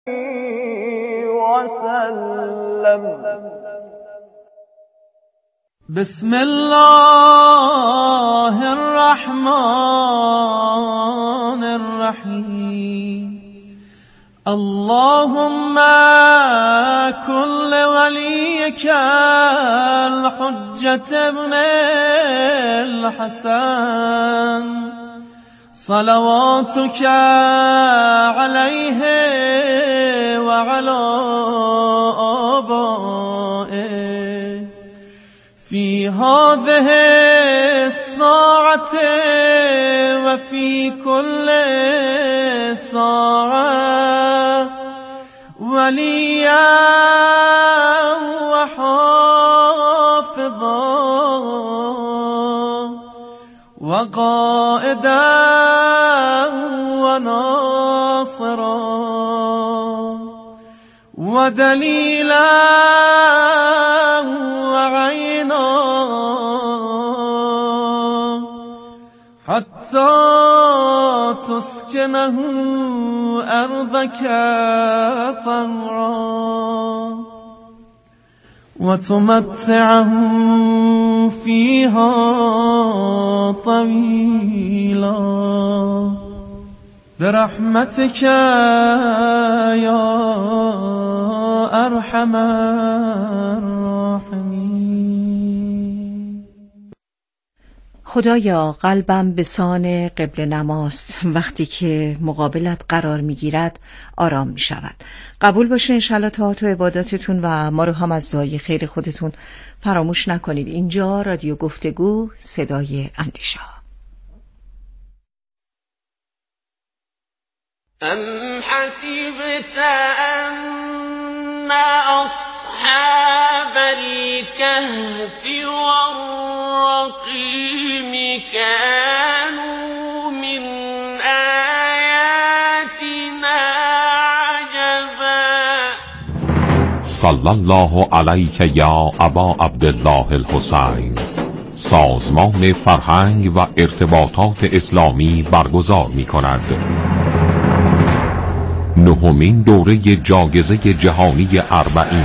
وسلم. بسم الله الرحمن الرحیم. اللهم كن وليك الحجة ابن الحسن صلواتك عليه وعلى آبائه في هذه الساعة وفي كل ساعة وليا وحافظا وقائدا وناصرا ودليلا وعينا حتى تسكنه أرضك طوعا وتمتعه فيها طويلا برحمتك يا أرحم الراحمين. خدایا قلبم به سان قبله نماست، وقتی که مقابلت قرار میگیرد آرام می شود. قبول باشه انشالله طاعات و عباداتتون و ما رو هم از ضایع خیر خودتون فراموش نکنید. اینجا رادیو گفتگو، صدای اندیشه. ام حسبت ان اصحاب الكهف والرقيم كانوا من آياتنا عجبا. صلی الله علیک یا ابا عبدالله الحسین. سازمان فرهنگ و ارتباطات اسلامی برگزار می‌کند نهمین دوره جایزه جهانی اربعین.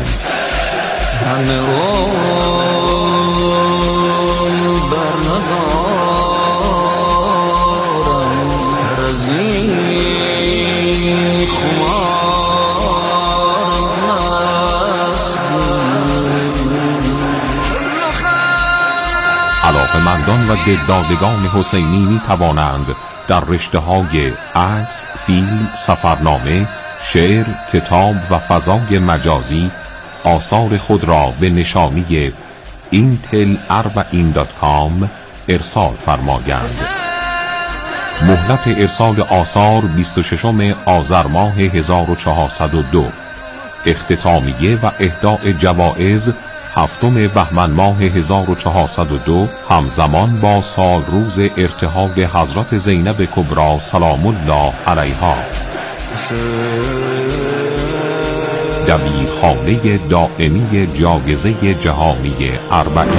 علاقه‌مندان و دلدادگان حسینی می توانند در رشته‌های عکس، فیلم، سفرنامه، شعر، کتاب و فضای مجازی آثار خود را به نشانی intel40in.com ارسال فرمایند. مهلت ارسال آثار 26 آذر ماه 1402. اختتامیه و اهداء جوایز 7 بهمن ماه 1402 همزمان با سال روز ارتحال حضرت زینب کبری سلام الله علیها. دبیرخانه دائمی جایزه جهانی اربعین.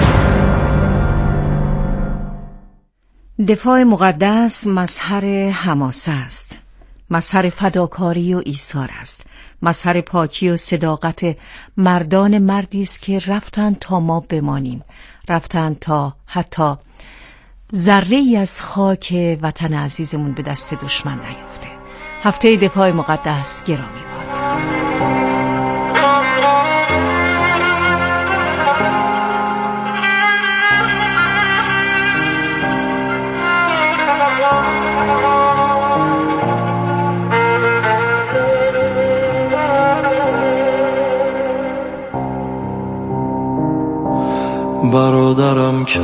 دفاع مقدس مظهر حماسه است، مظهر فداکاری و ایثار است، مظهر پاکی و صداقت مردان مردی است که رفتند تا ما بمانیم، رفتند تا حتی ذره‌ای از خاک وطن عزیزمون به دست دشمن نیفته. هفته دفاع مقدس گرامی باد. برادرم که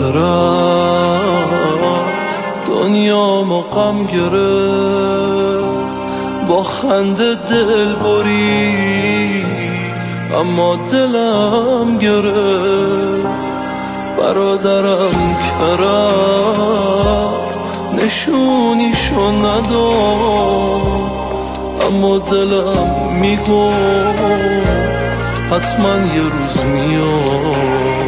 رفت دنیا غم گرفت، با خنده دل بری اما دلم گرفت. برادرم که رفت نشونیشو نداد، اما دلم میگفت حتما یه روز میاد.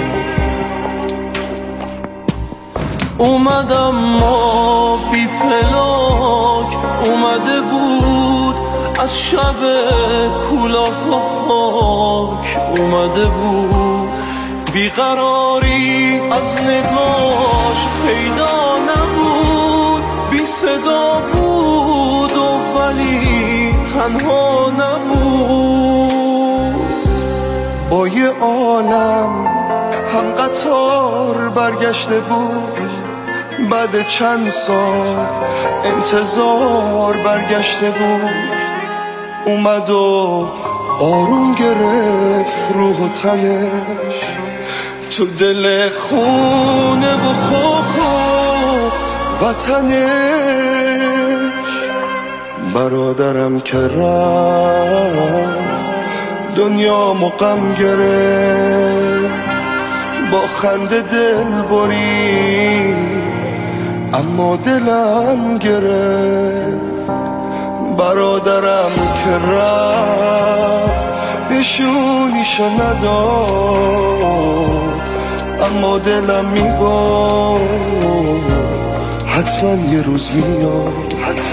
اومدم ما بی پلاک، اومده بود از شب کولاک و خاک اومده بود، بیقراری از نگاش پیدا نبود، بی صدا بود و ولی تنها نبود. با یه عالم هم قطار برگشته بود، بعد چند سال انتظار برگشته بود، اومد و آروم گرفت روح و تنش، تو دل خونه و خاک و وطنش. برادرم که رفت دنیا غم گرفت، با خنده دل برید اما دلم گرفت. برادرم که رفت بشونیشو نداد، اما دلم میگفت حتما یه روز میاد.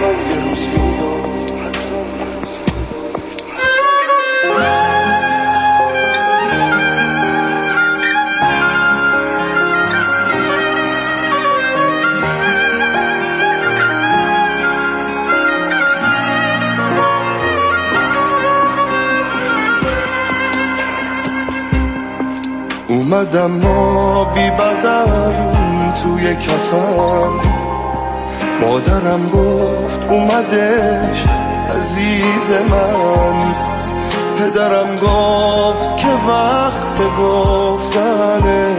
اومدم ما بی بدن توی کفن، مادرم گفت اومدش عزیز من، پدرم گفت که وقت گفتنه،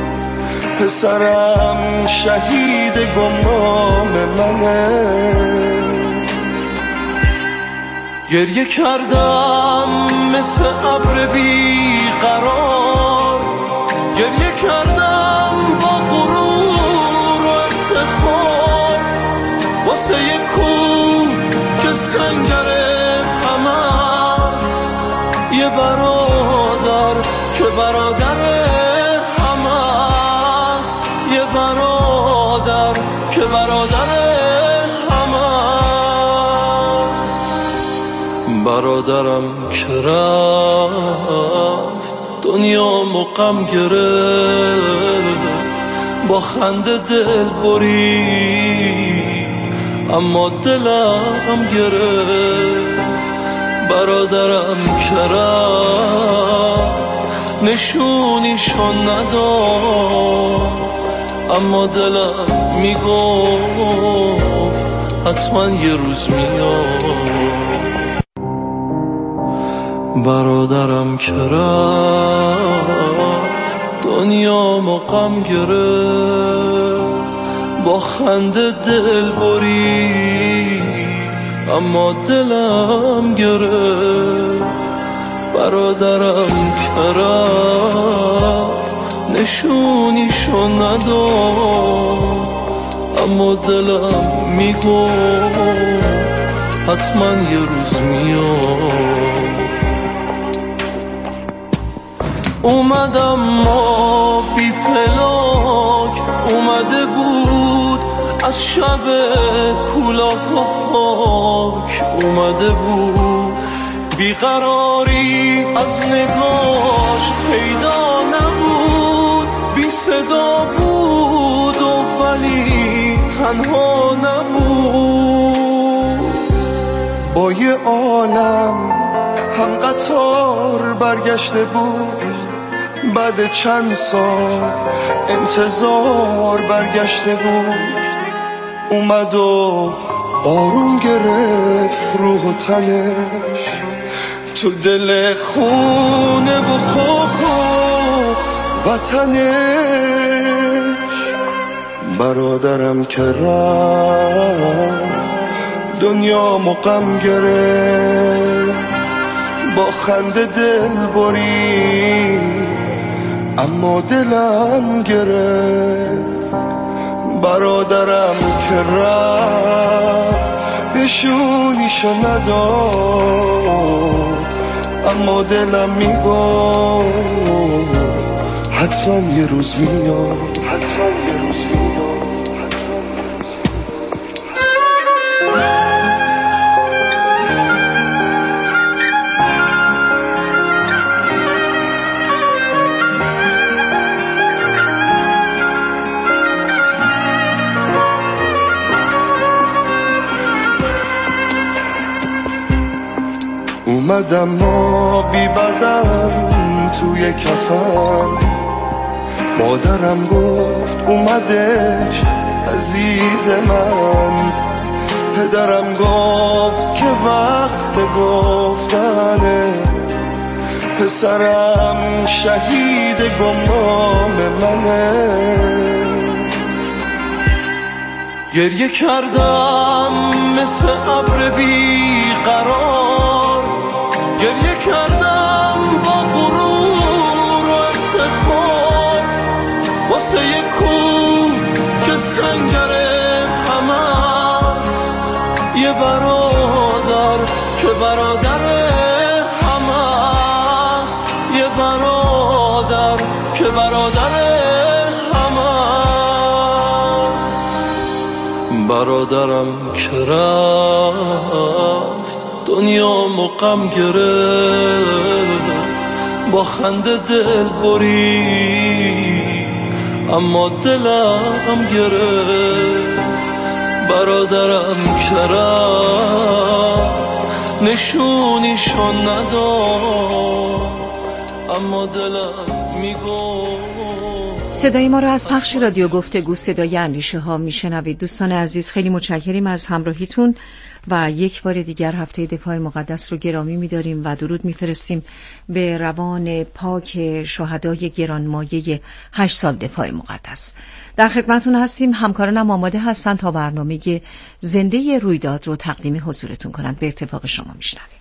پسرم شهید گمنام منه. گریه کردم مثل ابر بیقرار، گریه کردم با غرور و افتخار، واسه یه کوه که سنگر همست، یه برادر که برادر همست، یه برادر که برادر همست. برادرم که رفت دنیا غم گرفت، با خنده دل برید اما دلم گرفت. برادرم که رفت نشونیشو نداد، اما دلم میگفت حتما یه روز میاد. برادرم که رفت دنیا غم گرفت، با خنده دل برید اما دلم گرفت. برادرم که رفت نشونیشو نداد، اما دلم میگفت حتما یه روز میاد. اومدم ما بی پلاک اومده بود، از شب کولاک و خاک اومده بود، بیقراری از نگاش پیدا نبود، بی صدا بود و ولی تنها نبود. با یه عالم هم قطار برگشته بود، بعد چند سال انتظار برگشته بود، اومد و آروم گرفت روح و تنش، تو دل خونه و خاک و وطنش. برادرم که رفت دنیا غم گرفت، با خنده دل برید اما دلم گرفت. برادرم که رفت بشونیشو نداد، اما دلم میگفت حتما یه روز میاد. اومدم ما بی بدن توی کفن. مادرم گفت اومدش عزیز من، پدرم گفت که وقت گفتنه، پسرم شهید گمنام منه. گریه کردم مثل ابر بیقرار، گریه کردم با غرور و افتخار، واسه یک کوه که سنگر همست، یه برادر که برادر همست، یه برادر که برادر برادرم که رفت دنیا غم گرفت، با خنده دل برید اما دلم گرفت. برادرم که رفت نشونیشو نداد اما دلم میگفت. صدای ما را از پخش رادیو گفتگو صدای اندیشه ها میشنوید. دوستان عزیز خیلی متشکریم از همراهیتون و یک بار دیگر هفته دفاع مقدس رو گرامی می‌داریم و درود می‌فرستیم به روان پاک شهدای گرانمایه 8 سال دفاع مقدس. در خدمتتون هستیم، همکارانم آماده هستن تا برنامه زنده رویداد رو تقدیم حضورتون کنند. به اتفاق شما میشنویم.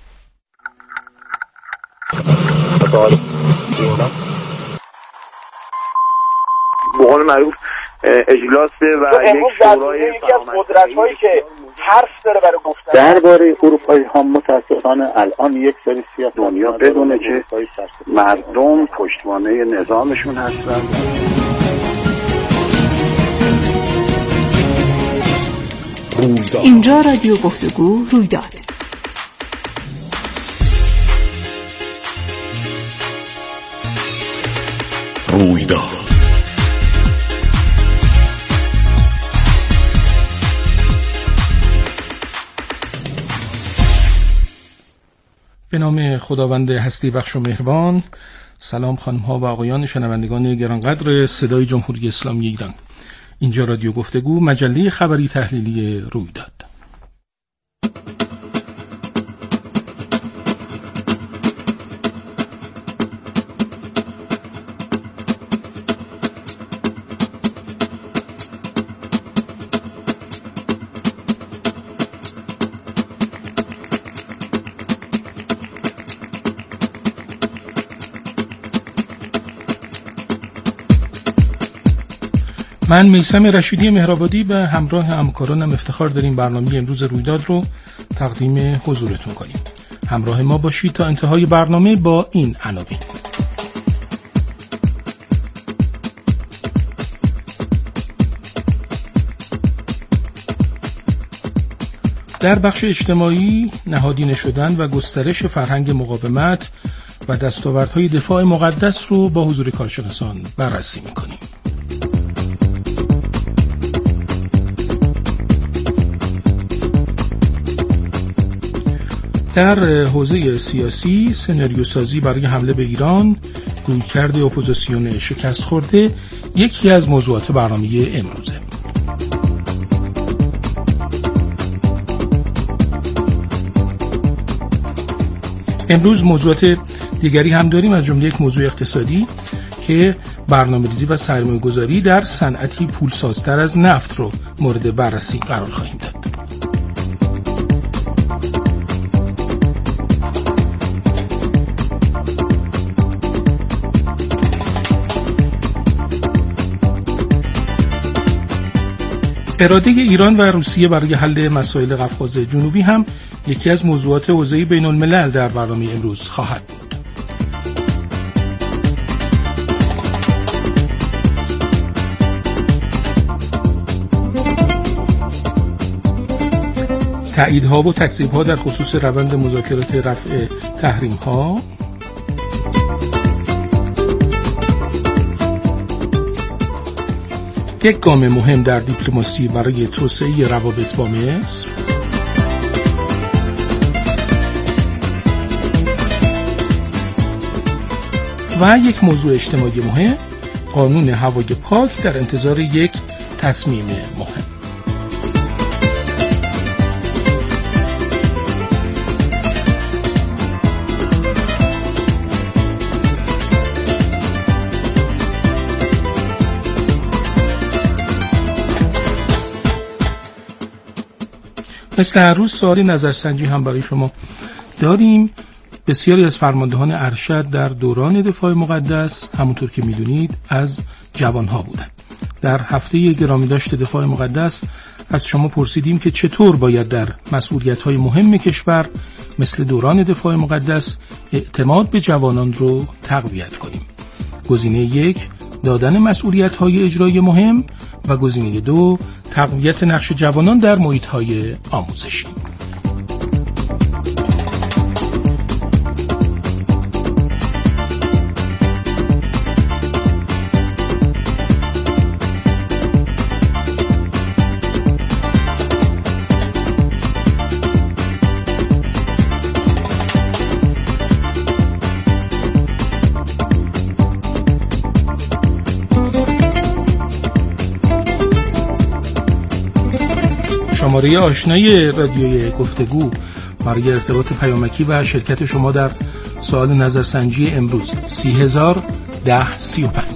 به قول معروف اجلاسه و یک شورای یکی از قدرت‌هایی که حرف داره برای گفتن درباره اروپایی ها. متاسفانه الان یک سری سیاست دنیا بدونه که مردم پشتوانه نظامشون هستن. اینجا رادیو گفتگو رویداد. رویداد به نام خداوند هستی بخش و مهربان. سلام خانم ها و آقایان شنوندگان گرانقدر صدای جمهوری اسلامی ایران. اینجا رادیو گفتگو، مجله خبری تحلیلی رویداد. من میثم رشیدی مهرآبادی به همراه همکارانم افتخار داریم برنامه امروز رویداد رو تقدیم حضورتون کنیم. همراه ما باشید تا انتهای برنامه با این عناوین. در بخش اجتماعی، نهادینه شدن و گسترش فرهنگ مقاومت و دستاوردهای دفاع مقدس رو با حضور کارشناسان بررسی می‌کنیم. در حوزه سیاسی، سناریو سازی برای حمله به ایران، رویکرد اپوزیسیون شکست خورده یکی از موضوعات برنامه امروزه. امروز موضوعات دیگری هم داریم، از جمله یک موضوع اقتصادی که برنامه‌ریزی و سرمایه‌گذاری در صنعتی پولسازتر از نفت رو مورد بررسی قرار خواهیم داد. اراده ایران و روسیه برای حل مسائل قفقاز جنوبی هم یکی از موضوعات حوزه بین الملل در برنامه امروز خواهد بود. تاییدها و تکذیب‌ها در خصوص روند مذاکرات رفع تحریم‌ها، یک گام مهم در دیپلماسی برای توسعه روابط با مصر، و یک موضوع اجتماعی مهم، قانون هوای پاک در انتظار یک تصمیم مهم. مثل هر روز سوالی نظرسنجی هم برای شما داریم. بسیاری از فرماندهان ارشد در دوران دفاع مقدس همونطور که میدونید از جوانها بودند. در هفته گرامی داشت دفاع مقدس از شما پرسیدیم که چطور باید در مسئولیت‌های مهم کشور مثل دوران دفاع مقدس اعتماد به جوانان رو تقویت کنیم. گزینه 1 دادن مسئولیت‌های اجرایی مهم و گزینه 2 تقویت نقش جوانان در محیط‌های آموزشی. شماره آشنای رادیوی گفتگو برای ارتباط پیامکی و شرکت شما در سوال نظرسنجی امروز 301035.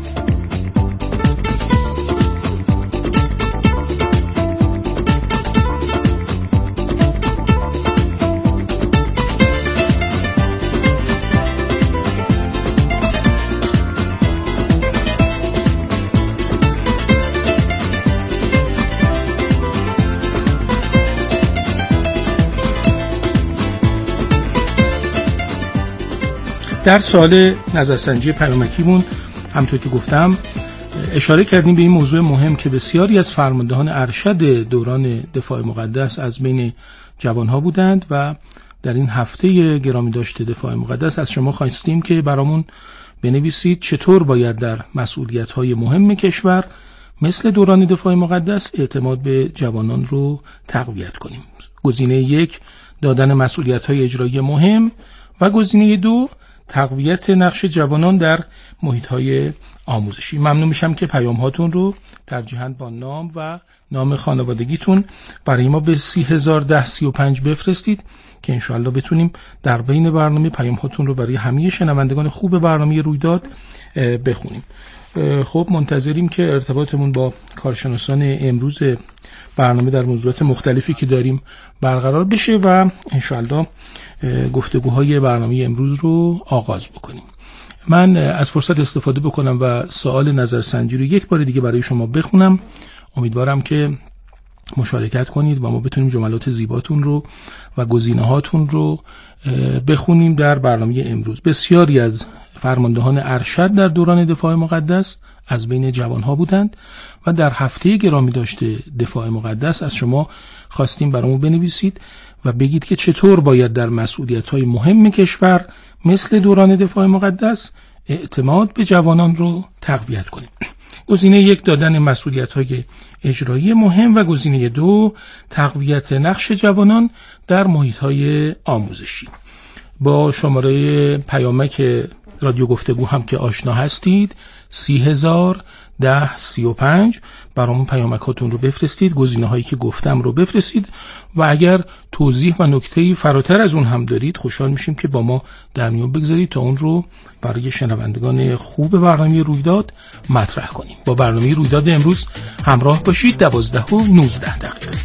در سوال نظرسنجی پیامکیمون همونطور که گفتم اشاره کردیم به این موضوع مهم که بسیاری از فرماندهان ارشد دوران دفاع مقدس از بین جوانها بودند و در این هفته گرامی داشت دفاع مقدس از شما خواستیم که برامون بنویسید چطور باید در مسئولیت‌های مهم کشور مثل دوران دفاع مقدس اعتماد به جوانان رو تقویت کنیم. گزینه 1 دادن مسئولیت‌های اجرایی مهم و گزینه 2 تقویت نقش جوانان در محیط‌های آموزشی. ممنون میشم که پیام هاتون رو ترجیحاً با نام و نام خانوادگیتون برای ما به 301035 بفرستید که انشاءالله بتونیم در بین برنامه پیام هاتون رو برای همه شنوندگان خوب برنامه رویداد بخونیم. خب منتظریم که ارتباطمون با کارشناسان امروز برنامه در موضوعات مختلفی که داریم برقرار بشه و انشاءالله گفتگوهای برنامه امروز رو آغاز بکنیم. من از فرصت استفاده بکنم و سوال نظرسنجی رو یک بار دیگه برای شما بخونم. امیدوارم که مشارکت کنید و ما بتونیم جملات زیباتون رو و گزینه‌هاتون رو بخونیم در برنامه امروز. بسیاری از فرماندهان ارشد در دوران دفاع مقدس از بین جوانها بودند و در هفته گرامی داشته دفاع مقدس از شما خواستیم برامون بنویسید و بگید که چطور باید در مسئولیت‌های مهم کشور مثل دوران دفاع مقدس اعتماد به جوانان رو تقویت کنیم. گزینه 1 دادن مسئولیت‌های اجرایی مهم و گزینه 2 تقویت نقش جوانان در محیط‌های آموزشی. با شماره پیامک رادیو گفتگو هم که آشنا هستید 301035 برامون پیامکاتون رو بفرستید، گزینه هایی که گفتم رو بفرستید و اگر توضیح و نکته‌ای فراتر از اون هم دارید خوشحال میشیم که با ما در میون بگذارید تا اون رو برای شنوندگان خوب برنامه رویداد مطرح کنیم. با برنامه رویداد امروز همراه باشید. 12:19.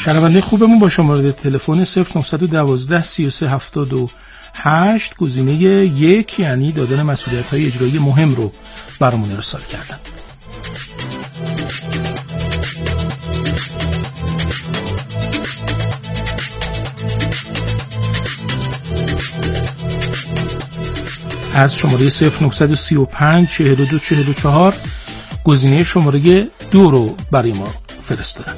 شنونده خوبمون با شماره تلفن 0912 3378 گزینه 1 یعنی دادن مسئولیت‌های اجرایی مهم رو برامون ارسال کردن. از شماره 0935 42 44 گزینه شماره 2 رو برای ما فرستادن.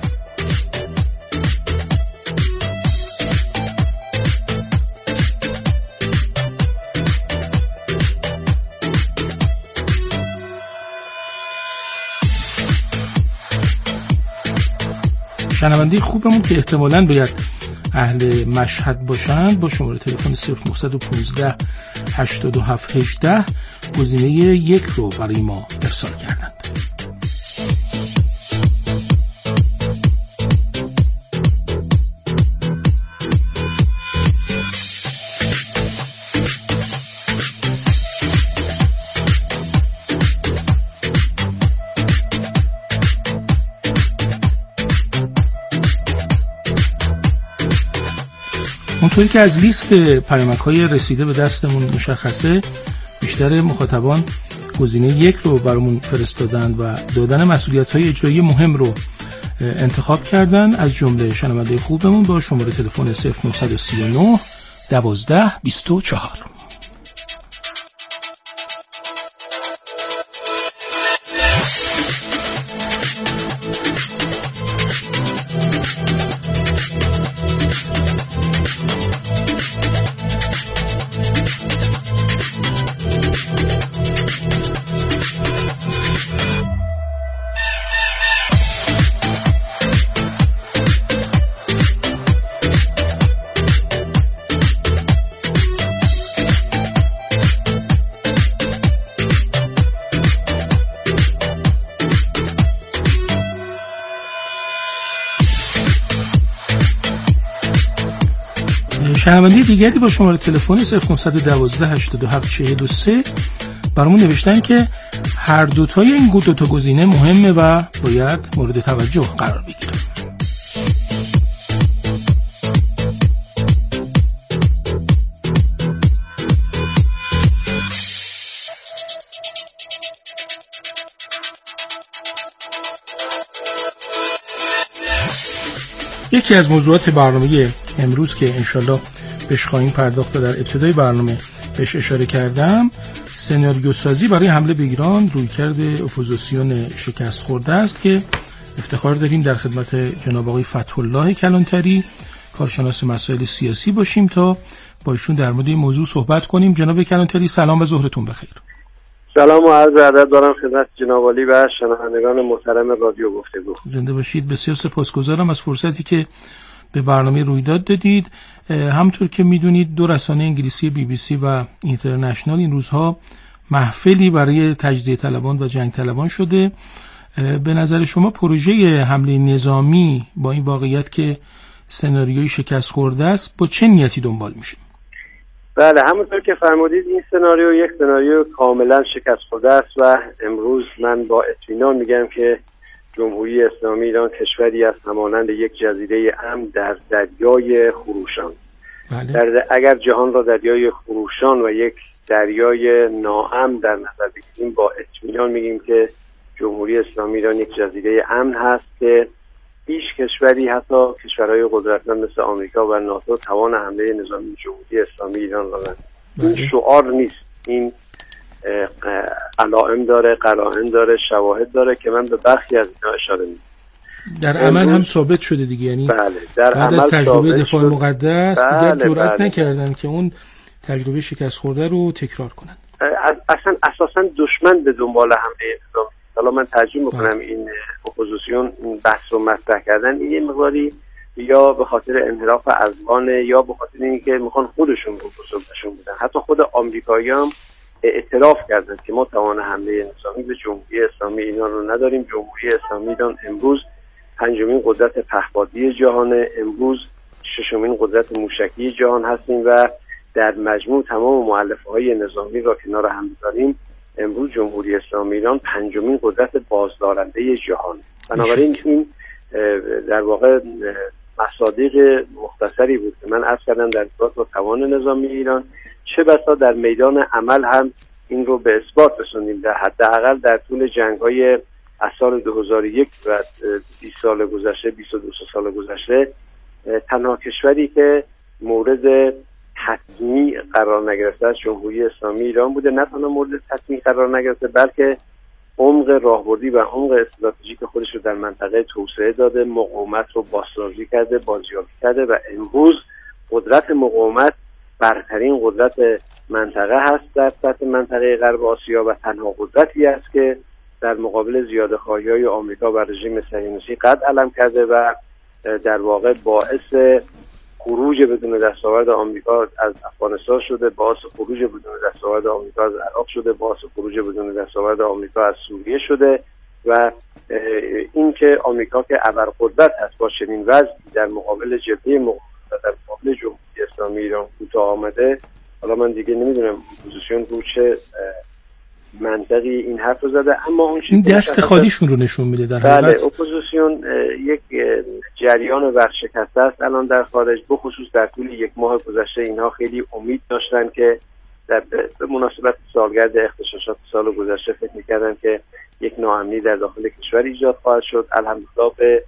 شنونده خوبمون که احتمالاً باید اهل مشهد باشند با شماره تلفن 0915 87 18 گزینه 1 رو برای ما ارسال کردند. اونطوری که از لیست پیامک‌های رسیده به دستمون مشخصه، بیشتر مخاطبان گزینه 1 رو برامون فرستادن و دادن مسئولیت‌های اجرایی مهم رو انتخاب کردن، از جمله شنونده خوبمون با شماره تلفن 0939 12 24. شنونده دیگری با شماره تلفن 0912 87 43 برامون نوشتن که هر دوتای این دوتا گزینه مهمه و باید مورد توجه قرار بگیره. یکی از موضوعات برنامه امروز که انشالله بهش خواهیم پرداخت و در ابتدای برنامه بهش اشاره کردم، سناریو سازی برای حمله به ایران، رویکرد اپوزیسیون شکست خورده است که افتخار داریم در خدمت جناب آقای فتح‌الله کلانتری، کارشناس مسائل سیاسی باشیم تا با ایشون در مورد این موضوع صحبت کنیم. جناب کلانتری سلام و ظهرتون بخیر. سلام و عرض ادب دارم خدمت جناب عالی و شنوندگان محترم رادیو گفتگو. زنده باشید. بسیار سپاسگزارم از فرصتی که به برنامه رویداد دادید. همطور که میدونید دو رسانه انگلیسی BBC و اینترنشنال این روزها محفلی برای تجزیه طلبان و جنگ طلبان شده. به نظر شما پروژه حمله نظامی با این واقعیت که سناریوی شکست خورده است با چه نیتی دنبال میشه؟ بله، همونطور که فرمودید این سناریو یک سناریو کاملا شکست خورده است و امروز من با اطمینان میگم که جمهوری اسلامی ایران کشوری است همانند یک جزیره امن در دریای خروشان. بله. اگر جهان را دریای خروشان و یک دریای ناامن در نظر بگیریم با اطمینان میگیم که جمهوری اسلامی ایران یک جزیره امن هست که هیچ کشوری حتی کشورهای قدرتمند مثل آمریکا و ناتو توان حمله نظامی جمهوری اسلامی ایران را ندارد. این شعار نیست، این علائم داره، قرائن داره، شواهد داره که من به برخی از اینا اشاره می‌کنم. در عمل هم ثابت شده دیگه، یعنی بله، در بعد از تجربه دفاع مقدس دیگه جرئت نکردن که اون تجربه شکست خورده رو تکرار کنن. اصلا اساسا دشمن به دنبال حمله نظامی. حالا من ترجیح میکنم این اپوزیسیون بحث رو مطرح کردن این یه مقداری یا به خاطر انحراف افغانه یا به خاطر اینکه میخوان خودشون رو بزرگشون بدن. حتی خود آمریکایی‌ها هم اعتراف کردن که ما توان حمله نظامی به جمهوری اسلامی ایران رو نداریم. جمهوری اسلامی ایران امروز پنجمین قدرت پهپادی جهان، امروز ششمین قدرت موشکی جهان هستیم و در مجموع تمام مؤلفه‌های نظامی را کنار هم بذاریم امروز جمهوری اسلامی ایران پنجمین قدرت بازدارنده جهان. بنابراین این در واقع مصادیق مختصری بود که من عرض کردم در ارتباط با توان نظامی ایران، چه بسا در میدان عمل هم این رو به اثبات رسوندیم. در حداقل در طول جنگ‌های از سال 2001 و 20 سال گذشته، 22 سال گذشته، تنها کشوری که مورد تطمیع قرار نگرفته از جمهوری اسلامی ایران بوده. نه تنها مورد تطمیع قرار نگرفته، بلکه عمق راهبردی و عمق استراتژیک خودش رو در منطقه توسعه داده، مقاومت رو بازسازی کرده، بازیابی کرده و امروز قدرت مقاومت برترین قدرت منطقه هست در سطح منطقه غرب آسیا و تنها قدرتی است که در مقابل زیاده‌خواهی‌های آمریکا و رژیم صهیونیستی قد علم کرده و در واقع باعث خروج بدون دستاورد آمریکا از افغانستان شده، باعث خروج بدون دستاورد آمریکا از عراق شده، باعث خروج بدون دستاورد آمریکا از سوریه شده و این که آمریکا که ابرقدرت هست با چنین وضعی در مقابل جبهه مقاومت و در مقابل جمهوری اسلامی ایران کوتاه آمده. حالا من دیگه نمیدونم اپوزیسیون رو چه منطقی این حرف رو زده، اما اون این دست خالیشون رو نشون میده در حقیقت. بله، اپوزیسیون یک جریان ورشکسته است الان در خارج، بخصوص در طول یک ماه گذشته اینها خیلی امید داشتن که در مناسبت سالگرد اغتشاشات سال گذشته فکر می‌کردن که یک ناامنی در داخل کشور ایجاد خواهد شد. الحمدلله به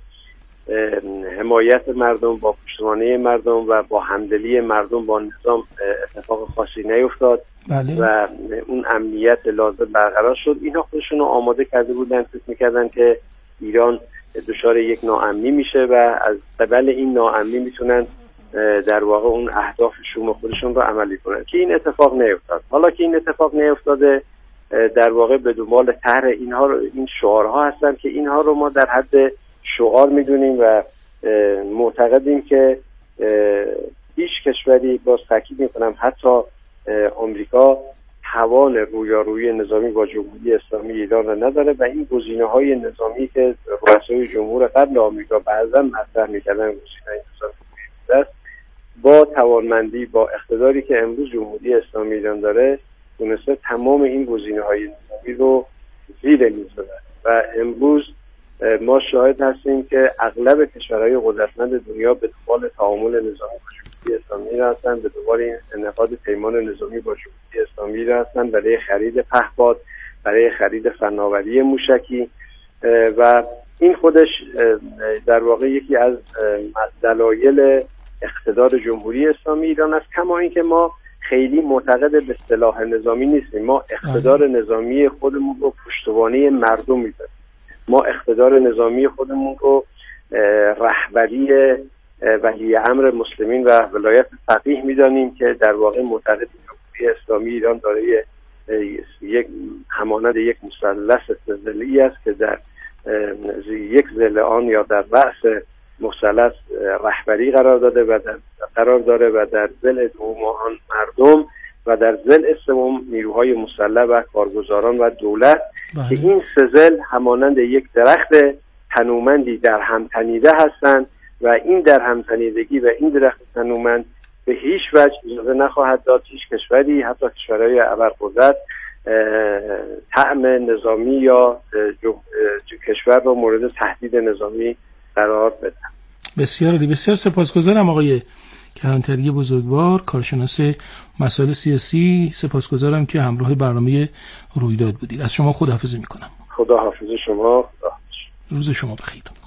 حمایت مردم، با پشتوانه مردم و با همدلی مردم با نظام اتفاق خاصی نیفتاد. بله. و اون امنیت لازم برقرار شد. اینها خودشون رو آماده کرده بودن، فکر می‌کردن که ایران دچار یک ناامنی میشه و از قبل این ناامنی میتونن در واقع اون اهداف شوم خودشون رو عملی کنن که این اتفاق نیفتاد. حالا که این اتفاق نیفتاده، در واقع به دنبال طرح اینها رو، این شعارها هستن که اینها رو ما در حد شعار میدونیم و معتقدیم که هیچ کشوری، باز تاکید میکنم حتی آمریکا، توان رویارویی نظامی با جمهوری اسلامی ایران را نداره و این گزینه‌های نظامی که رؤسای جمهور قبل آمریکا بعضا مطرح می‌کردن گزینه‌های نظامی است، با توانمندی، با اقتداری که امروز جمهوری اسلامی ایران داره، تونسته تمام این گزینه‌های نظامی رو زیر میز ببره و امروز ما شاهد هستیم که اغلب کشورهای قدرتمند دنیا به دنبال تعامل نظامی با جمهوری اسلامی هستند، به دنبال انعقاد پیمان نظامی با جمهوری اسلامی هستند برای خرید پهپاد، برای خرید فناوری موشکی و این خودش در واقع یکی از دلایل اقتدار جمهوری اسلامی ایران است. کما اینکه ما خیلی معتقد به اصطلاح نظامی نیستیم، ما اقتدار نظامی خودمون رو پشتوانه مردم می‌دونیم. ما اقتدار نظامی خودمون رو رهبری ولی امر مسلمین و ولایت فقیه میدانیم که در واقع معتقد جمهوری اسلامی ایران داره یک همانند یک مثلث ضلعی است که در یک ضلع آن یا در رأس مثلث رهبری قرار داره و در ضلع دوم آن مردم و در ضلع سوم نیروهای مسلح و کارگزاران و دولت که این سه ضلع همانند یک درخت تنومندی در هم تنیده هستند و این در هم تنیدگی و این درخت تنومند به هیچ وجه اجازه نخواهد داد هیچ کشوری، حتی کشورهای ابرقدرت، طعم نظامی یا کشور رو مورد تهدید نظامی قرار بدن. بسیار عالی، بسیار سپاسگزارم آقای کلانتری بزرگوار، کارشناس مسائل سیاسی. سپاسگزارم که همراه برنامه رویداد بودید. از شما خداحافظی میکنم. خداحافظ شما. روز شما بخیر.